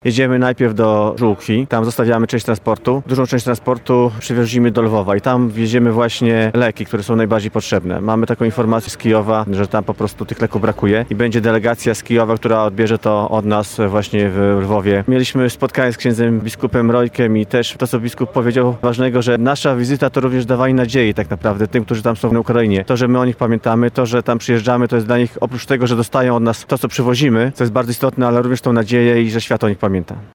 Jedziemy najpierw do Żółkwi, tam zostawiamy część transportu. Dużą część transportu przywozimy do Lwowa i tam wieziemy właśnie leki, które są najbardziej potrzebne. Mamy taką informację z Kijowa, że tam po prostu tych leków brakuje i będzie delegacja z Kijowa, która odbierze to od nas właśnie w Lwowie. Mieliśmy spotkanie z księdzem biskupem Rojkiem i też to, co biskup powiedział ważnego, że nasza wizyta to również dawanie nadziei tak naprawdę tym, którzy tam są na Ukrainie. To, że my o nich pamiętamy, to, że tam przyjeżdżamy, to jest dla nich oprócz tego, że dostają od nas to, co przywozimy, co jest bardzo istotne, ale również tą nadzieję i że świat o nich pamięta.